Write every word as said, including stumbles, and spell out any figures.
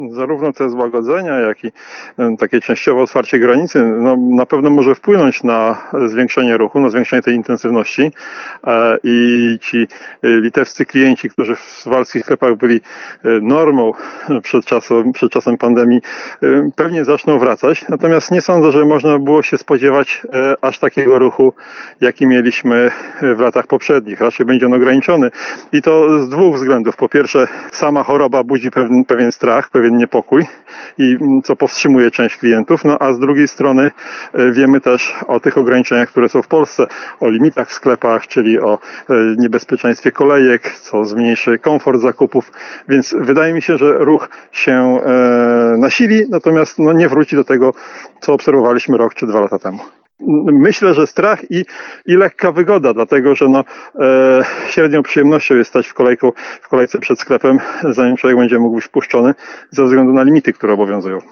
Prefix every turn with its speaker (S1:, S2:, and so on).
S1: Zarówno te złagodzenia, jak i e, takie częściowe otwarcie granicy no, na pewno może wpłynąć na zwiększenie ruchu, na zwiększenie tej intensywności e, i ci e, litewscy klienci, którzy w walskich sklepach byli e, normą przed czasem, przed czasem pandemii, e, pewnie zaczną wracać. Natomiast nie sądzę, że można było się spodziewać e, aż takiego ruchu, jaki mieliśmy w latach poprzednich. Raczej będzie on ograniczony i to z dwóch względów. Po pierwsze, sama choroba budzi pewien, pewien strach, pewien niepokój i co powstrzymuje część klientów, no a z drugiej strony wiemy też o tych ograniczeniach, które są w Polsce, o limitach w sklepach, czyli o niebezpieczeństwie kolejek, co zmniejszy komfort zakupów, więc wydaje mi się, że ruch się nasili, natomiast no nie wróci do tego, co obserwowaliśmy rok czy dwa lata temu. Myślę, że strach i, i lekka wygoda, dlatego że no, e, średnią przyjemnością jest stać w, kolejku, w kolejce przed sklepem, zanim człowiek będzie mógł być wpuszczony ze względu na limity, które obowiązują.